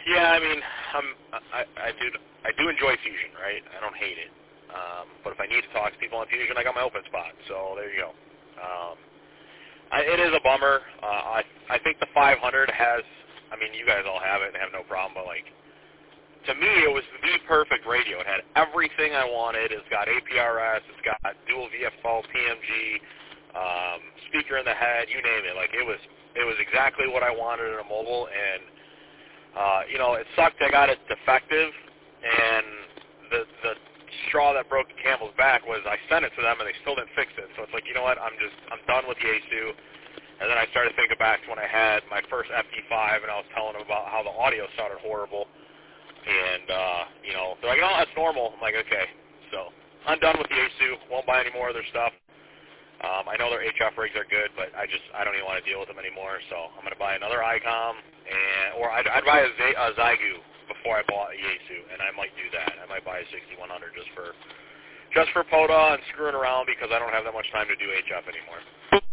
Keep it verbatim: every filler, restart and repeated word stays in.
Yeah, I mean, I'm, I, I do I do enjoy Fusion, right? I don't hate it. Um, but if I need to talk to people on Fusion, I got my open spot. So there you go. Um, I, it is a bummer. Uh, I I think the five hundred has. I mean, you guys all have it and have no problem. But like, to me, it was the perfect radio. It had everything I wanted. It's got A P R S. It's got dual V F O, P M G, um, speaker in the head. You name it. Like it was it was exactly what I wanted in a mobile. And uh, you know, it sucked. I got it defective, and the the straw that broke the camel's back was I sent it to them and they still didn't fix it. So it's like, you know what, I'm just, I'm done with the Yaesu. And then I started thinking back to when I had my first F D five and I was telling them about how the audio sounded horrible. And, uh, you know, they're like, oh, that's normal. I'm like, okay. So I'm done with the Yaesu. Won't buy any more of their stuff. Um, I know their H F rigs are good, but I just, I don't even want to deal with them anymore. So I'm going to buy another ICOM, and, or I'd, I'd buy a, Z, a Zygu before I bought a Yaesu, and I might do that. I might buy a sixty-one hundred just for just for POTA and screwing around because I don't have that much time to do H F anymore.